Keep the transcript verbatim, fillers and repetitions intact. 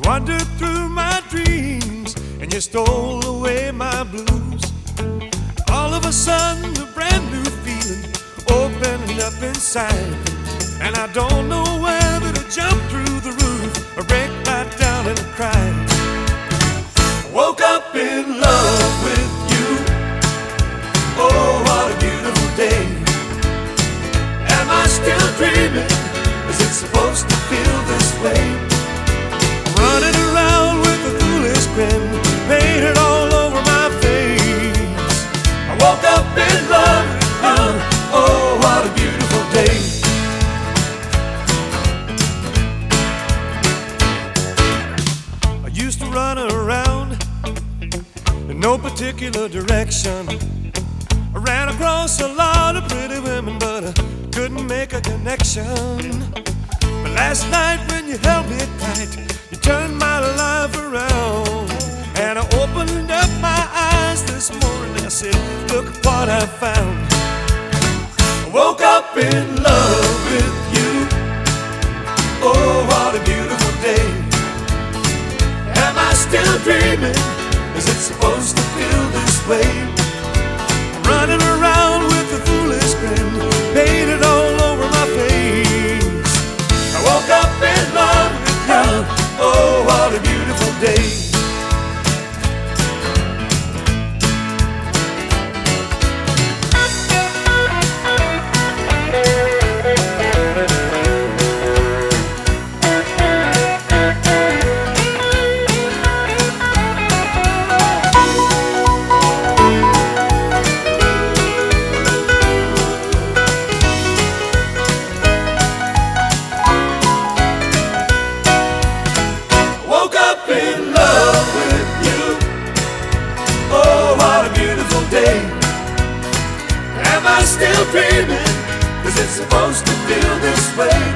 wandered through my dreams and you stole away my blues. All of a sudden a brand new feeling opened up inside, and I don't know whether to jump through the roof or break right down and cry. Woke up in love with you. Oh, what a beautiful day. Am I still dreaming? Is it supposed to feel this way? Running around with a foolish grin painted all over my face. I woke up in love with you. Oh, what a beautiful day. I used to run around in no particular direction. I ran across a lot of pretty women, but I couldn't make a connection. But last night when you held me tight, you turned my life around, and I opened up my eyes this morning and I said, look what I found. I woke up in love with you. Oh, what a beautiful day. Am I still dreaming? Is it supposed to feel this way? Running around with a foolish grin painted all over my face. I woke up in love with you. Oh, what a beautiful day. In love with you. Oh, what a beautiful day. Am I still dreaming? Is it supposed to feel this way?